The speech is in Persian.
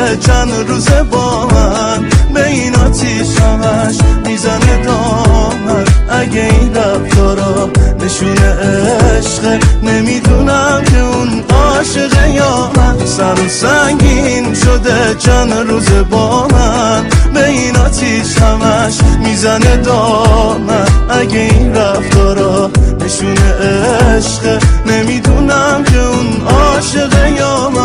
شده چند روزه با من، به این آتیش همش میزنه دامن. اگه این رفتارا نشونه عشقه، نمیدونم که اون عاشقه یا من. سر و سنگین شده چند روزه با من، به این آتیش همش میزنه دامن. اگه این رفتارا نشونه عشقه، نمیدونم که اون عاشقه یا من.